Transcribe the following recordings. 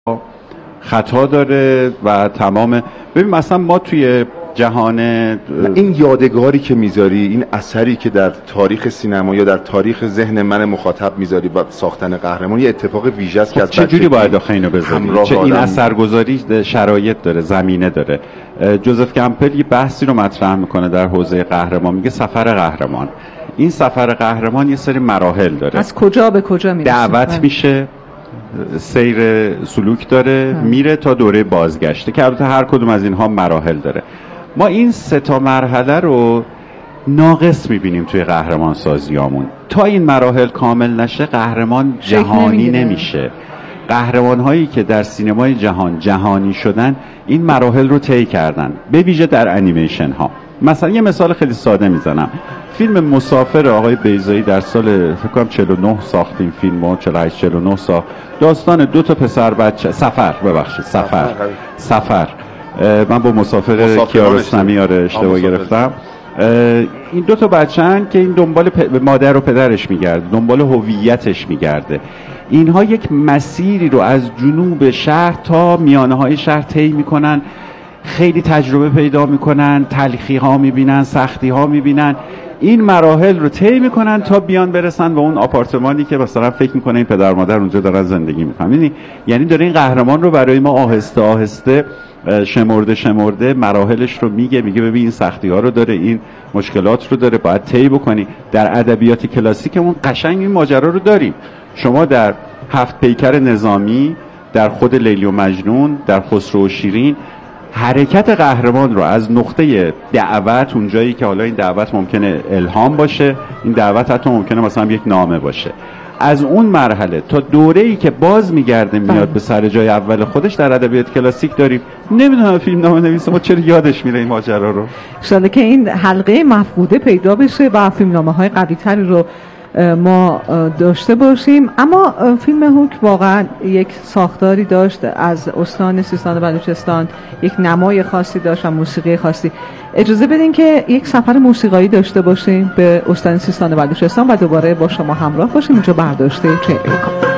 خطا داره و تمام. ببین مثلا ما توی جهان این یادگاری که میذاری، این اثری که در تاریخ سینما یا در تاریخ ذهن من مخاطب میذاری و ساختن قهرمان یه اتفاق ویژه است که از چجوری باید آخه اینو بذاری؟ چه این اثرگذاری شرایط داره، زمینه داره. جوزف کمپل یه بحثی رو مطرح میکنه در حوزه قهرمان، میگه سفر قهرمان. این سفر قهرمان یه سری مراحل داره، از کجا به کجا میرسه، دعوت میشه، سیر سلوک داره، میره تا دوره بازگشته که البته هر کدوم از اینها مراحل داره. ما این 3 مرحله رو ناقص میبینیم توی قهرمان سازیامون. تا این مراحل کامل نشه قهرمان جهانی نمیشه. قهرمان هایی که در سینمای جهان جهانی شدن این مراحل رو طی کردن، به ویژه در انیمیشن ها. مثلا یه مثال خیلی ساده میزنم، فیلم مسافر آقای بیضایی در سال فکر کنم 49 ساختیم فیلمو، 48 49 ساخت. داستان 2 پسر بچه سفر من با مسافر کیارستمی اشتباه گرفتم. این 2 بچه‌ن که این دنبال مادر و پدرش میگرده، دنبال هویتش میگرده. اینها یک مسیری رو از جنوب شهر تا میانه های شهر طی میکنن، خیلی تجربه پیدا میکنن، تلخی ها میبینن، سختی ها میبینن، این مراحل رو طی میکنن تا بیان برسن به اون آپارتمانی که مثلا فکر میکنه این پدر مادر اونجا دارن زندگی میکنن. یعنی داره این قهرمان رو برای ما آهسته آهسته شمرده مراحلش رو میگه ببین این سختی ها رو داره، این مشکلات رو داره، باید طی بکنی. در ادبیات کلاسیکمون قشنگ این ماجرا رو داریم. شما در 7 پیکر نظامی، در خود لیلی و مجنون، در خسرو و شیرین، حرکت قهرمان رو از نقطه دعوت، اونجایی که حالا این دعوت ممکنه الهام باشه، این دعوت حتی ممکنه مثلا یک نامه باشه، از اون مرحله تا دوره‌ای که باز میگرده میاد به سر جای اول خودش، در ادبیات کلاسیک داریم. نمیدونم فیلمنامه نویس ما چرا یادش میره این ماجرا رو. شاید که این حلقه مفقوده پیدا بشه و فیلمنامه‌های قوی‌تری رو ما داشته باشیم. اما فیلم هوک واقعا یک ساختاری داشت، از استان سیستان و بلوچستان یک نمای خاصی داشت و موسیقی خاصی. اجازه بدین که یک سفر موسیقایی داشته باشیم به استان سیستان و بلوچستان و دوباره با شما همراه باشیم. اینجا برداشته چهره کام.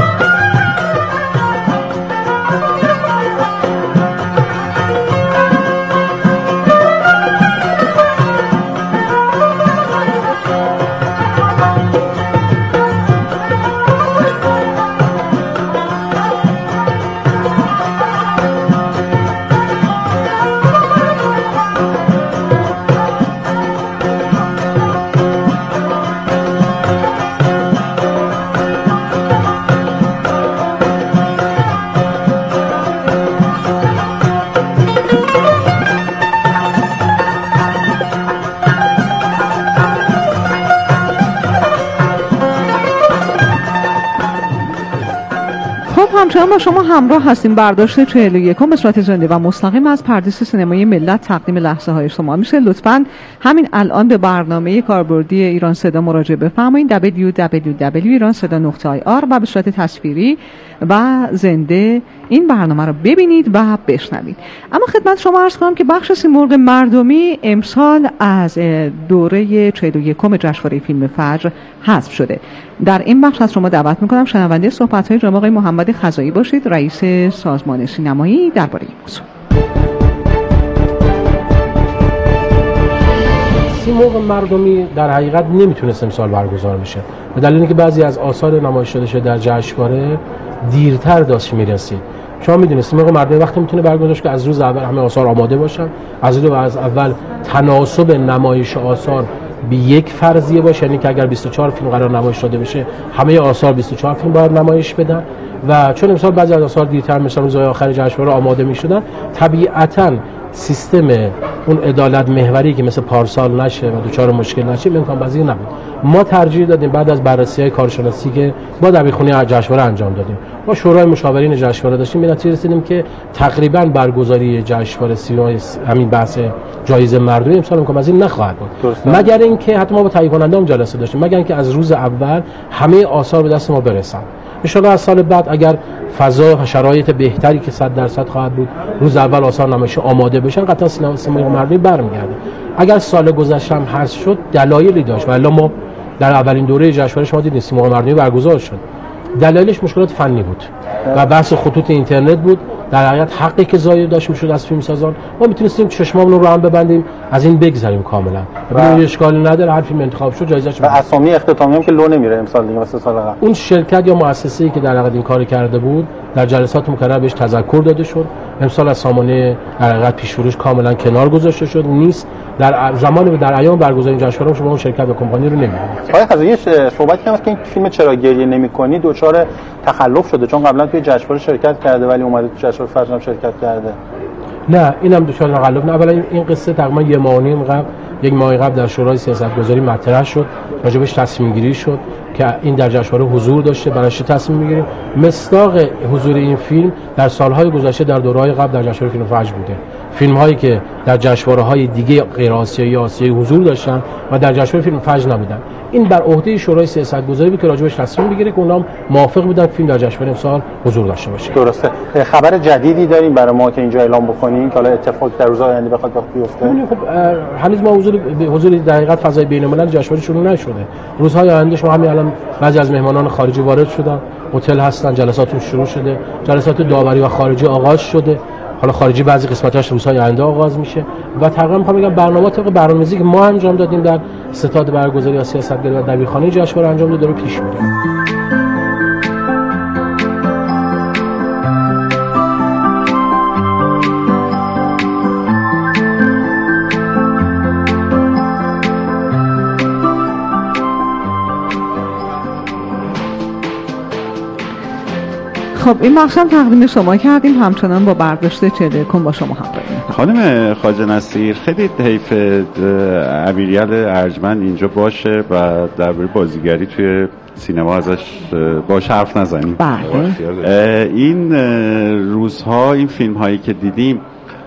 همچنان با شما همراه هستیم. برداشت 41 به صورت زنده و مستقیم از پردیس سینمای ملت تقدیم لحظه های شما میشه. لطفاً همین الان به برنامه کاربردی ایران صدا مراجعه بفرمایید، www.iranseda.ir، و به صورت تصویری و زنده این برنامه رو ببینید و بشنوید. اما خدمت شما عرض کنم که بخش سیمرغ مردمی امسال از دوره 41 جشنواره فیلم فجر حذف شده. در این بخش از شما دعوت میکنم شنونده صحبت‌های جناب آقای محمد خزایی باشید، رئیس سازمان سینمایی، درباره این موضوع. سیمرغ مردمی در حقیقت نمیتونست امسال برگزار بشه به دلیل اینکه بعضی از آثار نمایش شده در جشنواره دیرتر داشت میرسید. شما میدونید سیمرغ مردمی وقتی میتونه برگزار شه که از روز اول همه آثار آماده باشن، از اول تناسب نمایش آثار به یک فرضیه باشه، یعنی که اگر 24 فیلم قرار نمایش داده بشه همه آثار 24 فیلم باید نمایش بدن. و چون امسال بعضی از آثار دیرتر مثلا روزهای آخر جشنواره آماده میشدن، طبیعتاً سیستم اون عدالت محوری که مثل پارسال نشه و دچار مشکل نشه امکان پذیر نبود. ما ترجیح دادیم بعد از بررسی‌های کارشناسی که با دبیرخونه جشنواره انجام دادیم، با شورای مشاورین جشنواره داشتیم، به نتیجه رسیدیم که تقریباً برگزاری جشنواره همین بحث جایزه مردمی امسال امکان پذیر نخواهد بود، مگر اینکه حتی ما با تهیه کننده‌ام جلسه داشتیم، مگر اینکه از روز اول همه آثار به دست ما برسن. ان شاءالله از سال بعد اگر فضا و شرایط بهتری که 100% خواهد بود، روز اول آثار نمایش آماده بشن، قطعا سینمای مردمی برمیگرده. اگر سال گذشته هم حذف شد دلایلی داشت، ولی ما در اولین دوره جشنواره شما دیدید سینمای مردمی برگزار شد. دلایلش مشکلات فنی بود و بحث خطوط اینترنت بود. در حقیقت حقی که ضایع داشت میشد از فیلمسازان، ما میتونستیم چشمامون رو هم ببندیم از این بگذریم کاملا. بدون اشکالی نداره، هر فیلم انتخاب شد جایزش و اسامی اختتامی هم که لو نمیره امسال دیگه مثل سال قبل. اون شرکت یا مؤسسه‌ای که در حقیقت این کارو کرده بود در جلسات مکرر بهش تذکر داده شد. امسال از سامانه در حقیقت پیش‌فروش کاملا کنار گذاشته شد، نیست. در زمان در ایام برگزاری جشنواره شما اون شرکت و کمپانی رو نمی‌بینید. آقای خزایی صحبت کردن که این فیلم چرا گریه نمی‌کنی دچار تخلف شده، چون قبلا توی جشنواره شرکت کرده ولی اومده تو جشنواره فجر هم شرکت کرده. نه اینم دچار تخلف نه. اولا این قصه تقریبا یک ماه قبل در شورای سیاستگذاری مطرح شد، راجبش تصمیم گیری شد که این در جشنواره حضور داشته، برای چی تصمیم میگیریم. مصداق حضور این فیلم در سالهای گذشته در دوره‌های قبل در جشنواره فیلم فجر بوده. فیلم‌هایی که در جشنواره‌های دیگه غیر آسیایی یا آسیایی حضور داشتن و در جشنواره فیلم فجر نبودن، این بر عهده شورای سیاستگذاری بود که راجبش تصمیم بگیره که اونام موافق بودن فیلم در جشنواره امسال حضور داشته باشه. درسته. خبر جدیدی داریم برای ما که اینجا اعلام بکنیم که حالا اتفاقی در روزهای آینده بخواد بیفته؟ خب هنوز ما حضور در حقیقت فضای بین‌الملل جشنواره شروع نشده. روزهای آینده شما همین الان بعضی از مهمانان خارجی وارد شدن، هتل هستن، جلساتون شروع شده، جلسات داوری و خارجی آغاز شده. حالا خارجی بعضی قسمتاش روزهای آینده آغاز میشه و تقریبا میخوام بگم برنامه طبق برنامه‌ریزی که ما انجام دادیم در ستاد برگزاری یا سیاستگذاری و دبیرخانه جشنواره انجام داده رو پیش میره. خب این بخش هم تقدیم شما کردیم، همچنان با برداشت 41 با شما همراهیم. خانم خواجه نصیر، خیلی حیف امیریل ارجمند اینجا باشه و درباره بازیگری توی سینما ازش باش حرف نزنیم. بله. این روزها این فیلم هایی که دیدیم،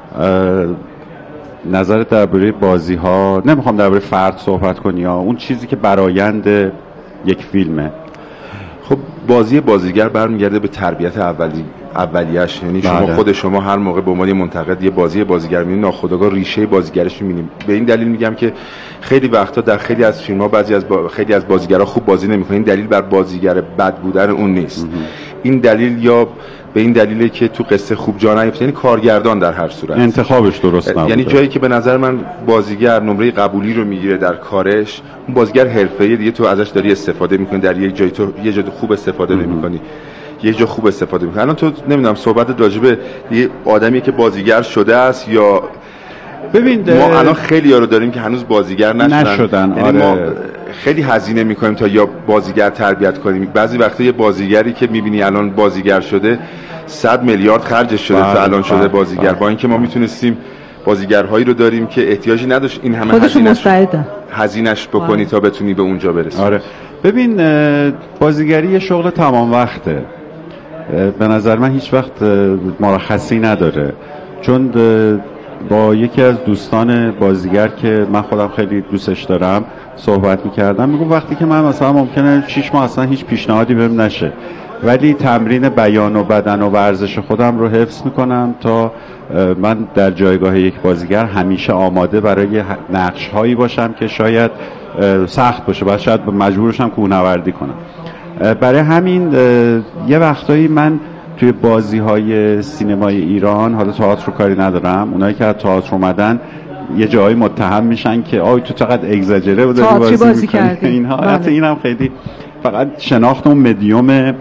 نظرت درباره بازی ها، نمیخوام درباره فرد صحبت کنی یا اون چیزی که برآیند یک فیلمه. خب بازی بازیگر برمیگرده به تربیت اولیه‌اش، یعنی شما هر موقع به عنوان منتقد یه بازیگر می‌بینید ناخودآگاه ریشه بازیگرش می‌بینید. به این دلیل میگم که خیلی وقتا در خیلی از فیلم‌ها خیلی از بازیگرا خوب بازی نمی‌کنن. این دلیل بر بازیگر بد بودن اون نیست. این دلیل یا به این دلیله که تو قصه خوب جا نیفته، یعنی کارگردان در هر صورت انتخابش درست نبوده. یعنی جایی که به نظر من بازیگر نمره قبولی رو میگیره در کارش، اون بازیگر حرفه‌ای دیگه تو ازش داری استفاده می‌کنی، در یک جایی تو یه جای خوب استفاده نمی‌کنی، یه جا خوب استفاده می‌کنی. الان تو نمیدونم صحبت راجع به یه آدمی که بازیگر شده است یا ببین ما الان خیلی‌ها رو داریم که هنوز بازیگر نشدن. یعنی ما خیلی هزینه می‌کنیم تا یا بازیگر تربیت کنیم. بعضی وقتا یه بازیگری که می‌بینی الان بازیگر شده 100 میلیارد خرجش شده تا الان شده بازیگر، با اینکه ما میتونستیم بازیگرهایی رو داریم که احتیاجی نداشت این همه هزینه‌اش بکنی تا بتونی به اونجا برسی. آره ببین بازیگری یه شغل تمام وقته، به نظر من هیچ وقت مرخصی نداره. چون با یکی از دوستان بازیگر که من خودم خیلی دوستش دارم صحبت میکردم، میگم وقتی که من مثلا ممکنه 6 ماه اصلا هیچ پیشنهادی بهم نشه، ولی تمرین بیان و بدن و ورزش خودم رو حفظ میکنم تا من در جایگاه یک بازیگر همیشه آماده برای نقش هایی باشم که شاید سخت باشه، بعد شاید مجبورشم کوهنوردی کنم. برای همین یه وقتایی من توی بازی های سینمای ایران، حالا تئاتر رو کاری ندارم، اونایی که از تئاتر اومدن یه جایی متهم میشن که آی تو چقدر اگزاجره و داری بازی میکنی اینها. البته اینم خیلی فقط شناخت اون مدیوم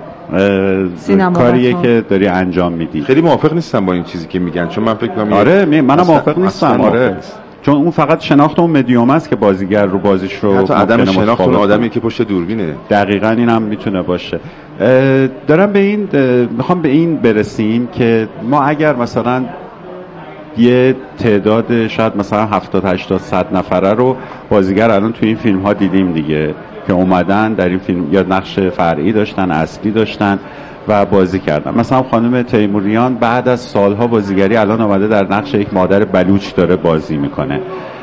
کاریه که داری انجام میدی. خیلی موافق نیستم با این چیزی که میگن، چون من فکر میکنم آره منم موافق نیستم. آره چون اون فقط شناخت اون مدیوم است که بازیگر رو بازیش رو حتی عدم شناخت اون آدمی که پشت دوربینه. دقیقاً اینم میتونه باشه. میخوام به این برسیم که ما اگر مثلا یه تعداد شاید مثلا 70 80 100 نفره رو بازیگر الان توی این فیلم ها دیدیم دیگه که اومدن در این فیلم یا نقش فرعی داشتن، اصلی داشتن و بازی کردن. مثلا خانم تیموریان بعد از سالها بازیگری الان اومده در نقش یک مادر بلوچ داره بازی میکنه.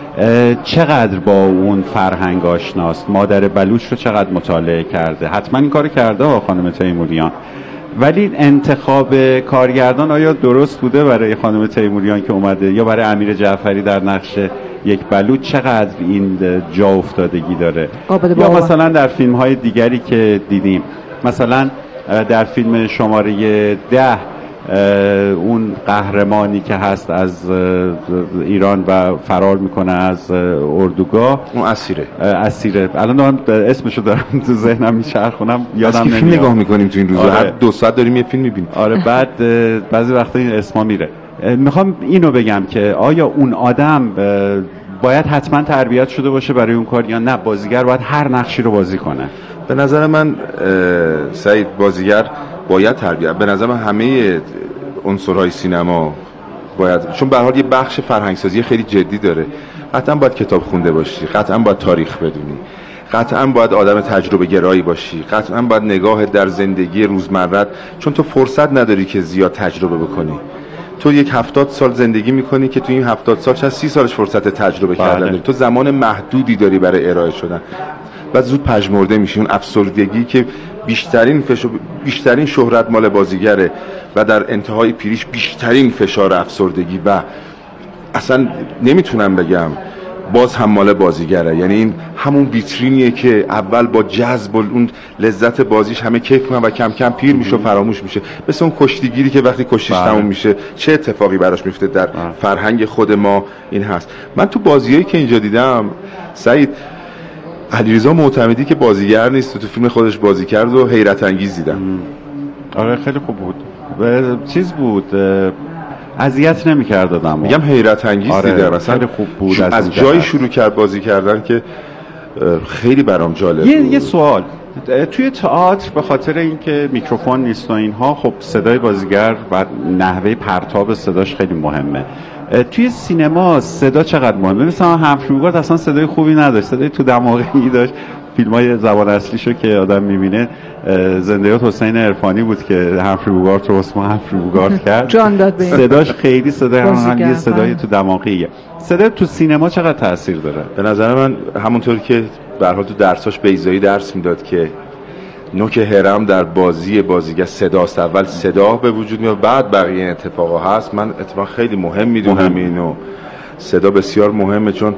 چقدر با اون فرهنگ آشناست، مادر بلوچ رو چقدر مطالعه کرده. حتما این کار کرده خانم تیموریان، ولی انتخاب کارگردان آیا درست بوده برای خانم تیموریان که اومده یا برای امیر جعفری در نقش یک بلوچ؟ چقدر این جا افتادگی داره؟ یا مثلا در فیلم های دیگری که دیدیم، مثلا در فیلم شماره 10 اون قهرمانی که هست از ایران و فرار میکنه از اردوگاه، اون اسیره. الان دارم اسمشو دارم تو ذهنم میچرخونم، یادم نمیاد. فیلم نگاه میکنیم تو این روزا، هر 2 ساعت داریم یه فیلم میبینیم. آره بعد بعضی وقتا این اسما میره. میخوام اینو بگم که آیا اون آدم باید حتما تربیت شده باشه برای اون کار یا نه بازیگر باید هر نقشی رو بازی کنه؟ به نظر من سعید بازیگر باید تربیت. به نظر من همه عنصرهای سینما باید، چون به هر حال یه بخش فرهنگسازی خیلی جدی داره. قطعا باید کتاب خونده باشی، قطعا باید تاریخ بدونی، قطعا باید آدم تجربه گرایی باشی، قطعا باید نگاه در زندگی روزمره، چون تو فرصت نداری که زیاد تجربه بکنی. تو یک 70 سال زندگی میکنی که تو این 70 سال چند 30 سالش فرصت تجربه کردن داری. تو زمان محدودی داری برای ارائه شدن. بعد زود پژمرده میشی. اون افسردگی که بیشترین شهرت مال بازیگره و در انتهای پیریش بیشترین فشار افسردگی و اصلا نمیتونم بگم باز هم مال بازیگره. یعنی این همون ویترینیه که اول با جذب و اون لذت بازیش همه کیف میکنن و کم کم پیر میشه و فراموش میشه. مثل اون کشتیگیری که وقتی کشتیش تموم میشه چه اتفاقی براش میفته. در فرهنگ خود ما این هست. من تو بازیایی که اینجا دیدم سعید، علیرضا معتمدی که بازیگر نیست تو فیلم خودش بازی کرد و حیرت انگیز دیدم. آره خیلی خوب بود. چیز بود، اذیت نمی‌کرد آدمو. میگم حیرت انگیز دیدم. مثلا خیلی خوب بود. از جایی شروع کرد بازی کردن که خیلی برام جالب بود. یه سوال، توی تئاتر به خاطر اینکه میکروفون نیست و اینها، خب صدای بازیگر و نحوه پرتاب صداش خیلی مهمه. توی سینما صدا چقدر مهمه؟ مثلا همفری بوگارت اصلا صدای خوبی نداشت، صدای تو دماغی داشت. فیلم‌های زبان اصلیشو که آدم می‌بینه، زنده‌یاد حسین عرفانی بود که همفری بوگارت رو اسم همفری بوگارت کرد. جان داد به صداش خیلی صدای صدای تو دماغیه. صدا تو سینما چقدر تاثیر داره؟ به نظر من همونطور که به هر حال تو درساش بیضایی درس میداد که نوک هرم در بازی بازیگر صداست. اول صدا به وجود میاد بعد بقیه اتفاقا هست. من اتفاق خیلی مهم میدونم اینو. صدا بسیار مهمه، چون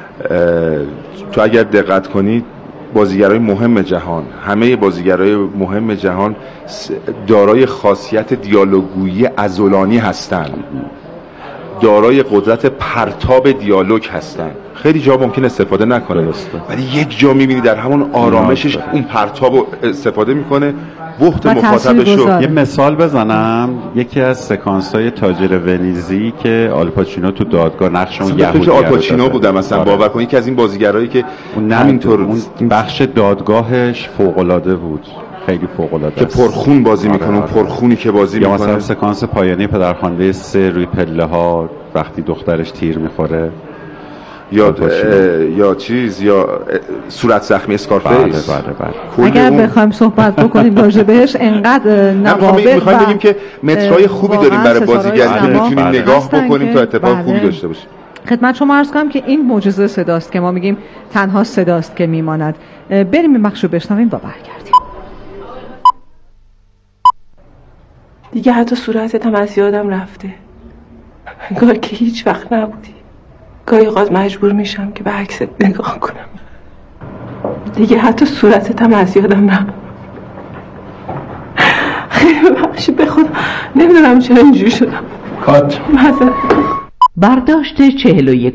تو اگر دقت کنی بازیگرای مهم جهان، همه بازیگرای مهم جهان دارای خاصیت دیالوگویی عضلانی هستند، دارای قدرت پرتاب دیالوگ هستند. خیلی جا ممکن استفاده نکنه ولی یک جا میبینی در همون آرامشش اون پرتاب رو استفاده میکنه، بحت مخاطبش رو. یه مثال بزنم، یکی از سکانس‌های تاجر ونیزی که آلپاچینو تو دادگاه نقش اون یهودی رو آلپاچینو بودم مثلا. باور کنید که از این بازیگرایی که همینطور اون بخش دادگاهش فوق‌العاده بود، خیلی فوق‌العاده که پرخون بازی میکنه. اون پرخونی که بازی میکنه، یا مثلا سکانس پایانی پدرخوانده 3 روی پله ها وقتی دخترش تیر میخوره، یا چیز، یا صورت زخمی اسکارفیس. بله. اگر بخوایم صحبت بکنیم راجع بهش انقدر نوابغ میخوایم بگیم که مترهای خوبی داریم برای بازیگری که میتونیم نگاه بکنیم تا اتفاق خوبی داشته باشیم. خدمت شما عرض کنم که این معجزه صداست که ما میگیم تنها صداست که میماند. بریم این بخش رو بشنویم و برگردیم. دیگه حتی صورتت هم از یادم رفته، انگار که هیچ وقت نبودی. گاهی اوقات مجبور میشم که به عکست نگاه کنم. دیگه حتی صورتت هم از یادم رفت. خیلی ببخشید، به خدا نمیدونم چرا اینجوری شدم. کات برداشت 41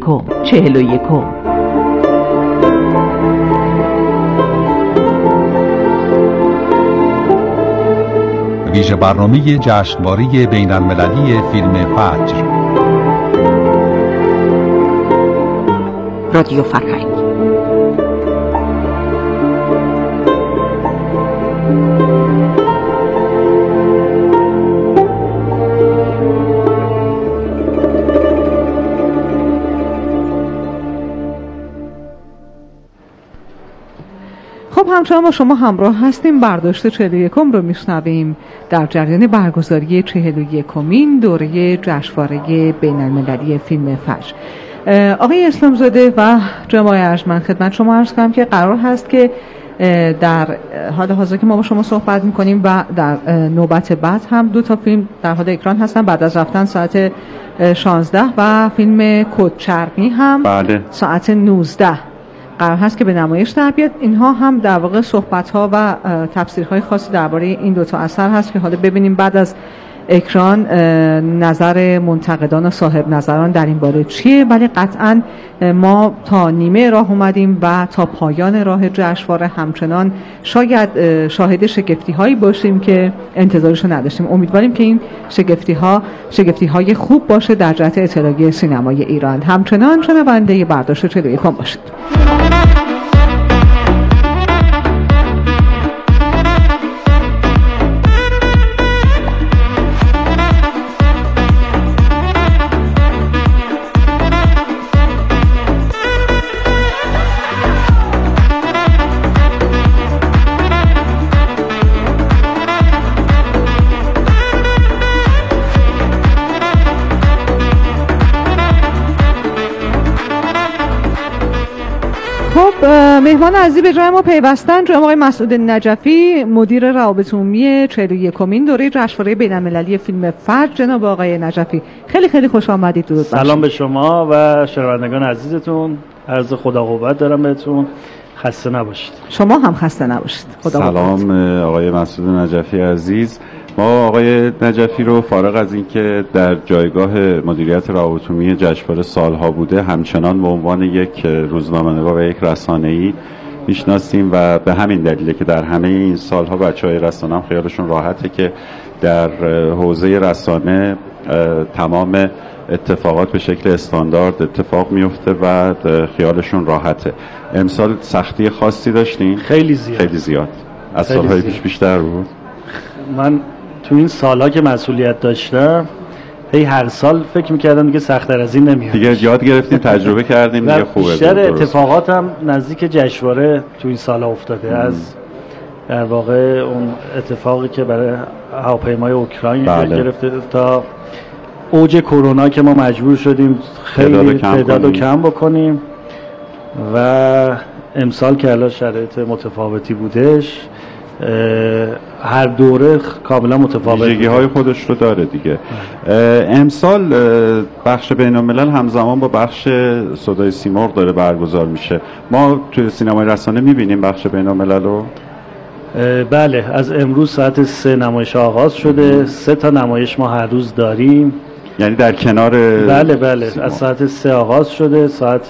ویژه برنامه جشنواره بین‌المللی فیلم فجر. رادیو فرهنگ. خب همچنان با شما همراه هستیم. برداشت 41 رو میشنویم در جریان برگزاری 41مین دوره جشنواره بین‌المللی فیلم فجر. آقای اسلامزاده و جناب ارجمند، خدمت شما عرض کنم که قرار هست که در حال حاضر که ما با شما صحبت میکنیم و در نوبت بعد هم 2 تا فیلم در حال اکران هستن بعد از رفتن ساعت 16 و فیلم کد چرمی هم بله. ساعت 19. قرار هست که به نمایش در بیاد. اینها هم در واقع صحبت‌ها و تفسیرهای خاصی درباره این دو تا اثر هست که حالا ببینیم بعد از اکران نظر منتقدان و صاحب نظران در این باره چیه. ولی قطعا ما تا نیمه راه اومدیم و تا پایان راه جشنواره همچنان شاید شاهد شگفتی هایی باشیم که انتظارشو نداشتیم. امیدواریم که این شگفتی های خوب باشه در جهت اطلاعیه سینمای ایران. همچنان شنونده برداشت 41 باشید. مهمان عزیزی به جای ما پیوستن جناب آقای مسعود نجفی، مدیر روابط عمومی 41مین دوره جشنواره بین‌المللی فیلم فجر. جناب آقای نجفی خیلی خیلی خوش آمدید. درود بر سلام به شما و شنوندگان عزیزتون. عرض خدا قوت دارم بهتون. خسته نباشید. شما هم خسته نباشید. خدا قوت. سلام آقای مسعود نجفی عزیز. ما آقای نجفی رو فارغ از اینکه در جایگاه مدیریت روابط عمومی جشنواره سالها بوده، همچنان به عنوان یک روزنامه‌نگار و یک رسانه‌ای میشناسیم و به همین دلیله که در همه این سالها بچه‌های رسانه هم خیالشون راحته که در حوزه رسانه تمام اتفاقات به شکل استاندارد اتفاق میفته و خیالشون راحته. امسال سختی خاصی داشتین؟ خیلی زیاد. از سالهای پیش بیشتر بود؟ من تو این سالها که مسئولیت داشتم هر سال فکر میکردم دیگه سخت‌تر از این نمیاد. دیگه یاد گرفتین، تجربه کردین، دیگه خوبه. بیشتر اتفاقاتم نزدیک جشنواره تو این سالها افتاده. از در واقع اون اتفاقی که برای هواپیمای اوکراین گرفته تا اوج کرونا که ما مجبور شدیم خیلی تعدادو کم بکنیم و امسال که الان شرایط متفاوتی بودش، هر دوره کاملا متفاوت ویژگی‌های خودش رو داره دیگه. امسال بخش بین‌الملل همزمان با بخش صدای سیمرغ داره برگزار میشه. ما توی سینمای رسانه میبینیم بخش بین‌الملل رو؟ بله، از امروز ساعت 3 نمایش آغاز شده. 3 تا نمایش ما هر روز داریم. یعنی در کنار بله از ساعت 3 آغاز شده، ساعت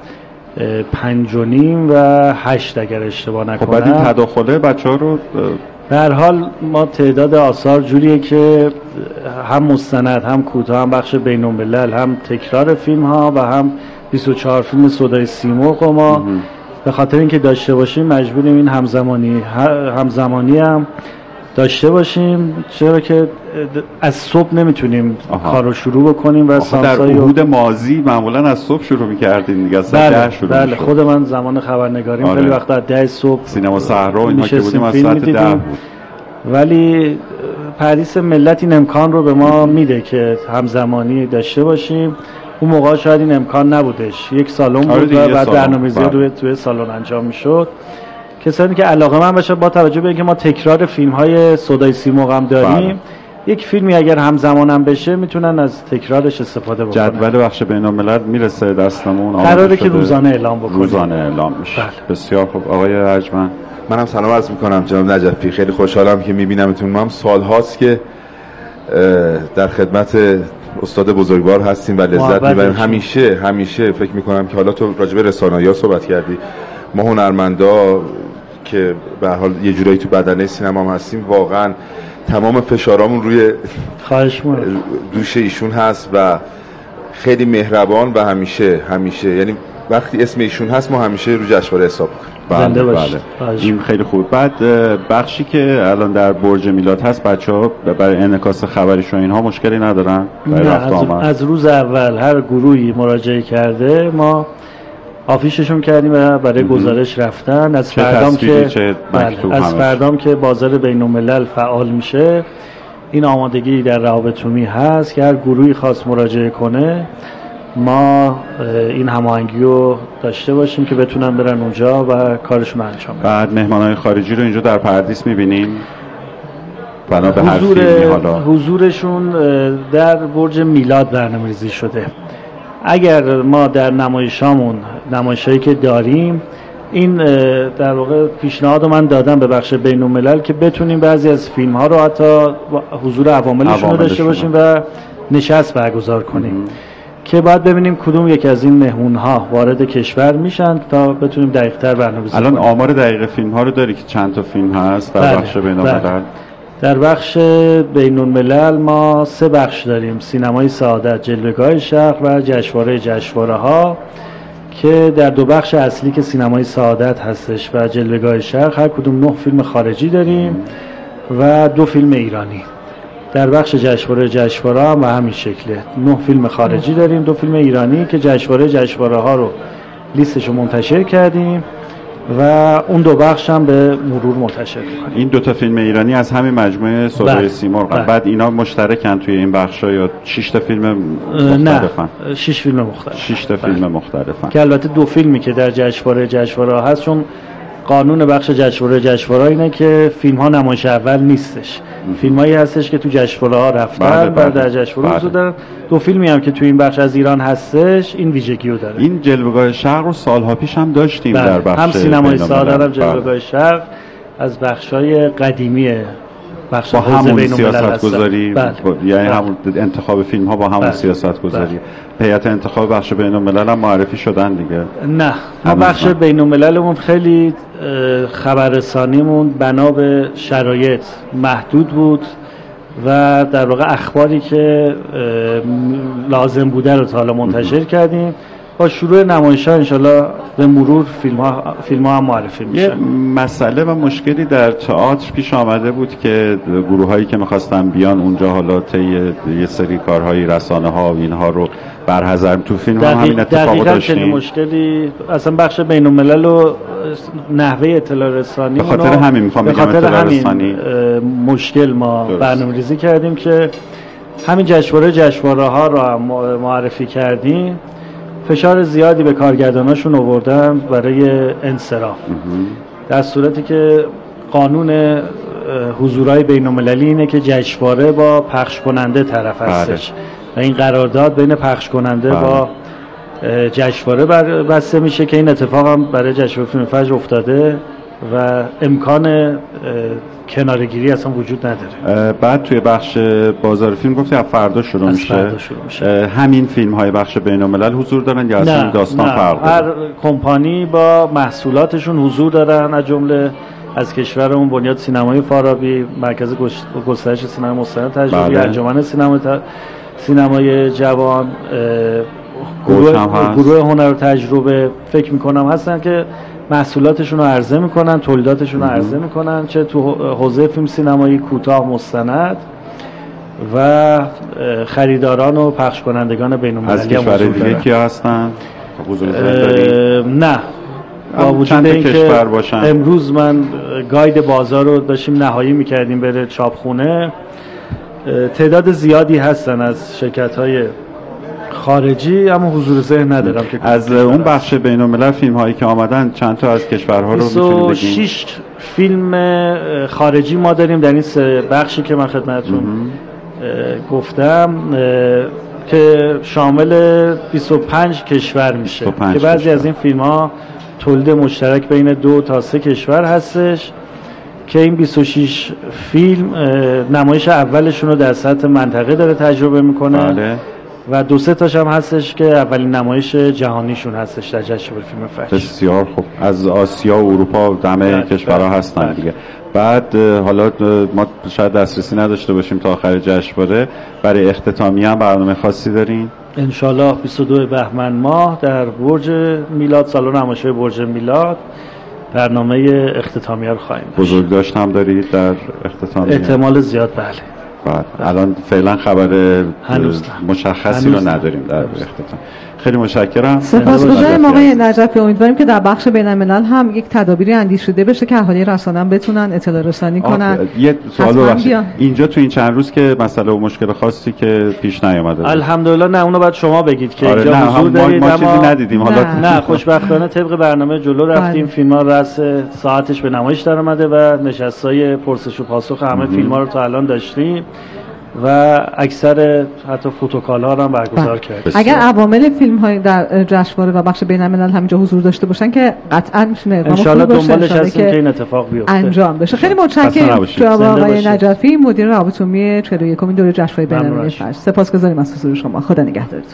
5:30 و 8 اگر اشتباه نکنم. خب بعد این تداخله بچه‌ها رو به هر حال ما تعداد آثار جوریه که هم مستند، هم کوتاه، هم بخش بین‌الملل، هم تکرار فیلم ها و هم 24 فیلم صدای سیمرغ ما به خاطر اینکه داشته باشیم مجبوریم این همزمانی هم داشته باشیم، چرا که از صبح نمیتونیم کار رو شروع بکنیم و در عهود ماضی معمولا از صبح شروع می‌کردیم دیگه، از 10 شروع بله خود من زمان خبرنگاریم خیلی وقتا از 10 صبح سینما صحرا اینها که بودیم از ساعت 10 بود. ولی پردیس ملت این امکان رو به ما میده که همزمانی داشته باشیم. اون موقع شاید این امکان نبودش، یک سالن بود و بعد برنامه‌ریزی توی سالن انجام میشد. کسانی که علاقه من باشه با توجه به اینکه ما تکرار فیلم‌های صدای سیمرغ هم داریم، یک فیلمی اگر همزمان هم بشه میتونن از تکرارش استفاده بکنن. جدول بخش بین‌الملل میرسه دستمون، قراره که روزانه اعلام بکنیم. روزانه اعلام میشه. بسیار خوب. آقای ارجمند، منم سلام عرض میکنم جناب نجفی. خیلی خوشحالم که میبینمتون. ما هم سال‌هاست که در خدمت استاد بزرگوار هستیم و لذت میبریم. همیشه فکر میکنم که حالا تو راجع به رسانه‌ها صحبت کردی، ما هنرمندا که به هر حال یه جورایی تو بدنه سینما هم هستیم، واقعا تمام فشارامون روی دوش ایشون هست و خیلی مهربان و همیشه یعنی وقتی اسم ایشون هست ما همیشه رو جشنواره حساب کنیم. بله. این خیلی خوب. بعد بخشی که الان در برج میلاد هست، بچه‌ها برای انعکاس خبریش و اینها مشکلی ندارن؟ از روز اول هر گروهی مراجعه کرده ما آفیششون کردیم و برای گزارش رفتن. از فردام که بازار بین‌الملل فعال میشه، این آمادگی در روابط عمومی هست که هر گروهی خواست مراجعه کنه ما این هماهنگی رو داشته باشیم که بتونن برن اونجا و کارشون انجام بدن. بعد مهمانای خارجی رو اینجا در پردیس می‌بینیم؟ بنا به حضورشون در برج میلاد برنامه‌ریزی شده. اگر ما در نمایشایی که داریم این در واقع پیشنهاد من دادم به بخش بین الملل که بتونیم بعضی از فیلم ها رو حتی حضور عواملشون رو داشته باشیم و نشست برگزار کنیم که بعد ببینیم کدوم یک از این مهمون ها وارد کشور میشن تا بتونیم دقیق تر برنامه‌ریزی کنیم. الان آمار دقیق فیلم ها رو داری که چند تا فیلم هست در بخش بین الملل؟ در بخش بین الملل ما 3 بخش داریم: سینمای سعادت، جلوه‌گاه شرق و جشنواره ها، که در 2 بخش اصلی که سینمای سعادت هستش و جلوه‌گاه شرق هر کدوم 9 فیلم خارجی داریم و 2 فیلم ایرانی. در بخش جشنواره هم به همین شکله، 9 فیلم خارجی داریم، 2 فیلم ایرانی که جشنواره ها رو لیستشو منتشر کردیم و اون 2 بخش هم به مرور منتشر می‌کنیم. این 2 تا فیلم ایرانی از همین مجموعه سودای سیمرغ. بعد اینا مشترکن توی این بخشا یا 6 تا فیلم مختلفن؟ نه، 6 فیلم مختلف. 6 تا فیلم مختلفن که البته 2 فیلمی که در جشنواره هست، چون قانون بخش جشنواره اینه که فیلم ها نمایش اول نیستش. فیلم هایی هستش که تو جشنواره ها رفتن و در جشنواره حضور دارن. 2 فیلمی هم که تو این بخش از ایران هستش این ویژگی رو داره. این جلوه‌گاه شرق رو سالها پیش هم داشتیم در بخش هم سینمای سعادت هم جلوه‌گاه شرق از بخش‌های قدیمی بخش با همون سیاست گذاری، یعنی همون انتخاب فیلم ها با همون سیاست گذاری. هیئت انتخاب بخش بین الملل هم معرفی شدن دیگه؟ نه، ما بخش بین المللمون خیلی خبررسانیمون بنا به شرایط محدود بود و در واقع اخباری که لازم بوده رو تا حالا منتشر کردیم. با شروع نمایش‌ها انشالله به مرور فیلم ها هم معرفی میشه. یه مسئله و مشکلی در تئاتر پیش آمده بود که گروهایی که می‌خواستن بیان اونجا حالا طی یه سری کارهای رسانه ها و اینها رو برحذر، تو فیلم هم همین اتفاق داشتیم. دقیقاً مشکلی اصلا بخش بین الملل و نحوه اطلاع رسانی به خاطر همین میخوام بگم اطلاع رسانی مشکل ما برنامه‌ریزی کردیم که همین جشنواره ها رو معرفی کردیم. فشار زیادی به کارگرداناشون آوردن برای انصراف، در صورتی که قانون حضورهای بین‌المللی اینه که جشنواره با پخش کننده طرف هستش و این قرارداد بین پخش کننده با جشنواره بسته میشه که این اتفاق هم برای جشنواره فیلم فجر افتاده و امکان کنارگیری اصلا وجود نداره. بعد توی بخش بازار فیلم گفتی از فردا شروع میشه. همین فیلم های بخش بین الملل حضور دارن یا اصلا داستان فرق داره؟ هر کمپانی با محصولاتشون حضور دارن، از جمله از کشورمون بنیاد سینمای فارابی، مرکز گسترش سینما مستند تجربی، انجمن سینمای جوان، گروه هنر و تجربه فکر میکنم هستن که محصولاتشون رو عرضه میکنن، تولیداتشون رو عرضه میکنن، چه تو حوزه فیلم سینمایی کوتاه مستند و خریداران و پخش کنندگان بین‌المللی. از کشور دیگه کیا هستن؟ نه، با وجود اینکه امروز من گاید بازار رو داشتیم نهایی میکردیم بره چاپخونه، تعداد زیادی هستن از شرکت‌های خارجی، اما حضور ذهن ندارم که از اون بخش بین الملل فیلم هایی که آمدن چند تا از کشورها رو میتونید بگیم؟ 26 فیلم خارجی ما داریم در این 3 بخشی که من خدمتتون گفتم که شامل 25 کشور میشه که بعضی از این فیلم ها تولید مشترک بین 2 تا 3 کشور هستش که این 26 فیلم نمایش اولشون رو در سطح منطقه داره تجربه میکنه و 2-3 تاش هم هستش که اولین نمایش جهانیشون هستش در جشنواره فیلم فجر. بسیار خوب. از آسیا و اروپا و همه کشورها هستن دیگه. بعد حالا ما شاید دسترسی نداشته باشیم تا آخر جشنواره، برای اختتامیه هم برنامه خاصی دارین؟ انشالله 22 بهمن ماه در برج میلاد، سالن نمایش‌های برج میلاد برنامه اختتامیه رو خواهیم داشت. بزرگداشت هم دارید در اختتامیه؟ احتمال زیاد بله. الان فعلا خبر مشخصی رو نداریم در اختتام. خیلی متشکرم. سپاسگزارم آقای نجفی. امیدواریم که در بخش بین الملل هم یک تدابیری اندیشیده بشه که اهالی رسانه بتونن اطلاع رسانی کنن. یه سوال ببخشید، اینجا تو این چند روز که مسئله و مشکل خاصی که پیش نیامده؟ الحمدلله نه، اونو بعد شما بگید که اینجا حضور دارید. ما چیزی ندیدیم. حالا نه خوشبختانه طبق برنامه جلو رفتیم. فیلم‌ها رأس ساعتش به نمایش در اومده و نشستای پرسش و پاسخ همه فیلم‌ها رو تا الان داشتیم و اکثر حتی فوتوکالا هم برگزار کرد. اگر عوامل فیلم های در جشنواره و بخش بین‌الملل همینجا حضور داشته باشن که قطعا میتونه اقدام خوبی باشه، دنبالش هستیم که این اتفاق بیفته، انجام بشه. خیلی متشکرم جناب آقای نجفی، مدیر روابط عمومی 41مین دوره جشنواره بین‌المللی فجر. سپاسگزاریم از حضور شما. خدا نگهدارتون.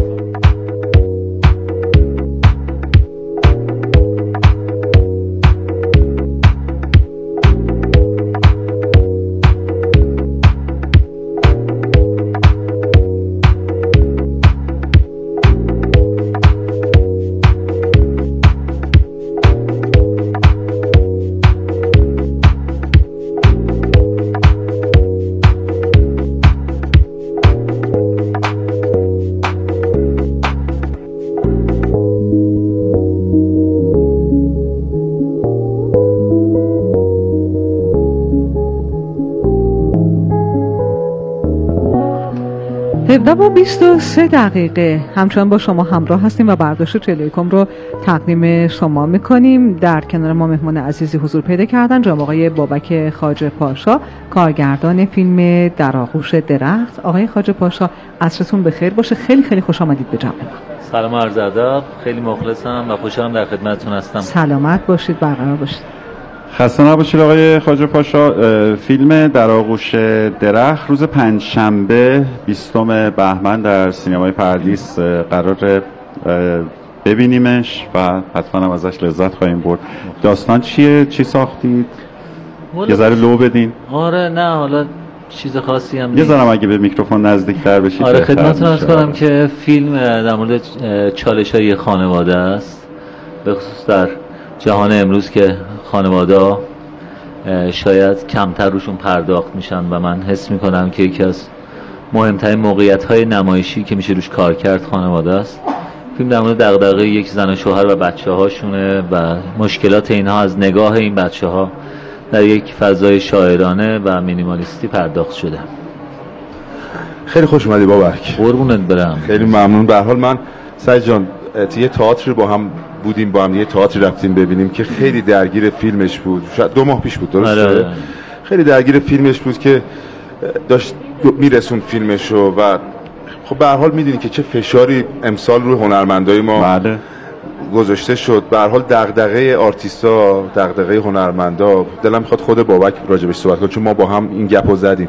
و 23 دقیقه همچنان با شما همراه هستیم و برداشت 41 رو تقدیم شما میکنیم. در کنار ما مهمان عزیزی حضور پیدا کردن جناب آقای بابک خواجه پاشا، کارگردان فیلم در آغوش درخت. آقای خواجه پاشا عصرتون بخیر باشه، خیلی خیلی خوش آمدید به جمع ما. سلام عرض ادب، خیلی مخلصم و خوشحالم در خدمتتون هستم. سلامت باشید، برقرار باشید. خسته نباشید آقای خواجه پاشا. فیلم در آغوش درخت روز پنجشنبه 20 بهمن در سینمای پردیس قرار ببینیمش و حتما هم ازش لذت خواهیم برد. داستان چیه؟ چی ساختید؟ یه ذره لو بدین. آره نه حالا چیز خاصی هم یه ذره اگه به میکروفون نزدیک‌تر بشید. آره خدمتتون عرض کنم که فیلم در مورد چالش‌های خانواده است، به خصوص در جهان امروز که خانواده‌ها شاید کمتر روشون پرداخت میشن و من حس میکنم که یکی از مهمترین موقعیت‌های نمایشی که میشه روش کار کرد خانواده است. فیلم در مورد دغدغه یک زن و شوهر و بچه‌هاشونه و مشکلات اینها از نگاه این بچه‌ها در یک فضای شاعرانه و مینیمالیستی پرداخت شده. خیلی خوش اومدی بابک. قربونت برم. خیلی ممنون. به هر حال من سعید جان یه تئاتر با هم بودیم، با هم یه تئاتر رفتیم ببینیم که خیلی درگیر فیلمش بود. شاید 2 ماه پیش بود، درسته؟ خیلی درگیر فیلمش بود که داشت میرسون فیلمشو و خب به هر حال میدونی که چه فشاری امسال رو هنرمندای ما گذاشته شد. به هر حال دغدغه آرتیستا، دغدغه هنرمندا، دلم میخواد خود بابک راجبش صحبت کنه چون ما با هم این گپو زدیم.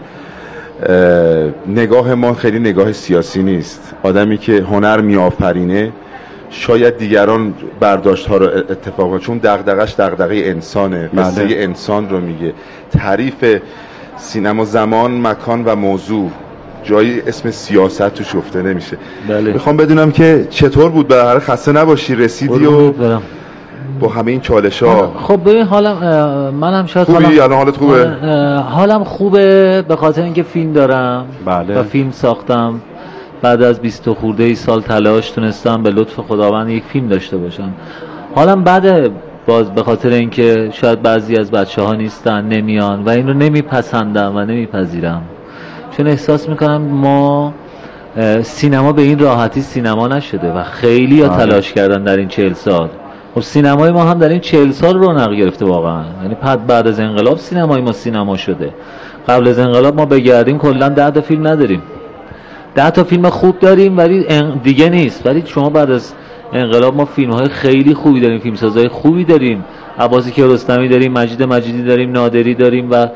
نگاه ما خیلی نگاه سیاسی نیست. آدمی که هنر میآفرینه شاید دیگران برداشت ها رو اتفاق کنه، چون دغدغش دغدغه انسانه، قصه انسان رو میگه. تعریف سینما زمان، مکان و موضوع، جایی اسم سیاست توش گفته نمیشه. بله. میخوام بدونم که چطور بود؟ به هر حال خسته نباشی، رسیدی و با همه این چالش‌ها. خب ببین حالم منم شاید حالت خوبه؟ حالم خوبه به خاطر اینکه فیلم دارم. بله. و فیلم ساختم. بعد از 20 خورده سال تلاش تونستم به لطف خداوند یک فیلم داشته باشم. حالم بده باز به خاطر اینکه شاید بعضی از بچه‌ها نیستن، نمیان و این رو نمیپسندم و نمیپذیرم، چون احساس میکنم ما سینما به این راحتی سینما نشده و خیلی ها تلاش کردن در این 40 سال. خب سینمای ما هم در این 40 سال رونق گرفته واقعا. یعنی بعد از انقلاب سینمای ما سینما شده. قبل از انقلاب ما بگردیم کلا 10 تا فیلم نداریم. 10 تا فیلم خوب داریم ولی دیگه نیست. ولی شما بعد از انقلاب ما فیلم‌های خیلی خوبی داریم، فیلمسازهای خوبی داریم. عباس کیارستمی داریم، مجید مجیدی داریم، نادری داریم و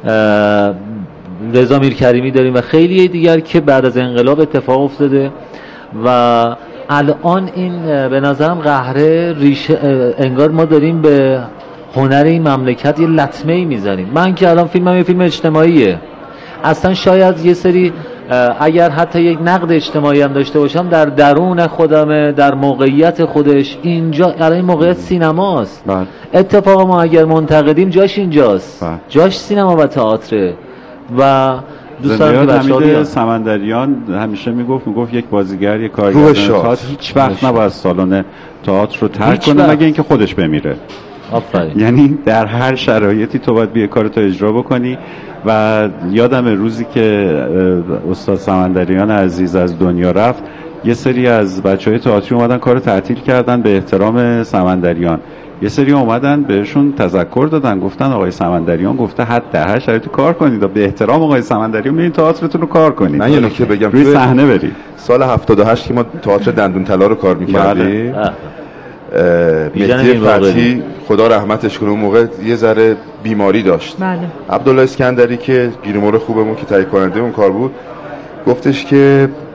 رضا میرکریمی داریم و خیلی دیگر که بعد از انقلاب اتفاق افتاده و الان این به نظرم قهره ریشه، انگار ما داریم به هنر این مملکت یه لطمه‌ای میزنیم. من که الان فیلمم یه فیلم اجتماعیه، اصلا شاید یه سری اگر حتی یک نقد اجتماعی هم داشته باشم در درون خودمه، در موقعیت خودش. اینجا الان این موقعیت سینماست. اتفاقا ما اگر منتقدیم جاش اینجاست، جاش سینما و تئاتر. و دوستان حمید سمندریان همیشه میگفت یک بازیگر، یک کارگردان تئاتر هیچ وقت نباید سالن تئاتر رو ترک کنه مگه اینکه خودش بمیره. آفرین. یعنی در هر شرایطی تو باید بیای کارتو اجرا بکنی. و یادم روزی که استاد سمندریان عزیز از دنیا رفت، یه سری از بچهای تئاتری اومدن کارو تعطیل کردن به احترام سمندریان. یه سری اومدن بهشون تذکر دادن، گفتن آقای سمندریان گفته حداقل شرایط کار کنید و به احترام آقای سمندریان میرین تئاترتون رو کار کنید. من یه نکته بگم، روی صحنه برید. سال 78 که ما تئاتر دندون طلا رو کار می‌کردیم، مهدی فتحی خدا رحمتش کنه اون موقع یه ذره بیماری داشت. بله. عبدالله اسکندری که گیرمور خوبمون که تهیه کننده اون کار بود گفتش که